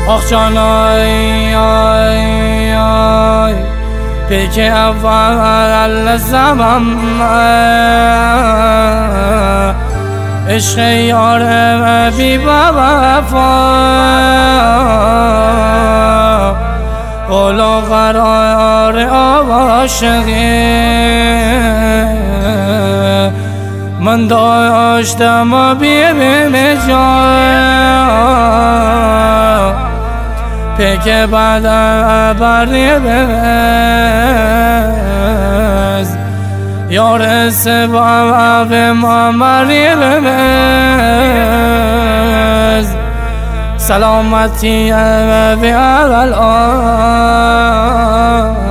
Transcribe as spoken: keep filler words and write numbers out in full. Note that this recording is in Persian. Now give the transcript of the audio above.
آخ جان آی آی آی پیک اول زمم عشق یار بی وفا اولا قرار عاشقی من داشتم بی جا پیک بعد بری بز یار سبب ما مری بز سلامتی به اول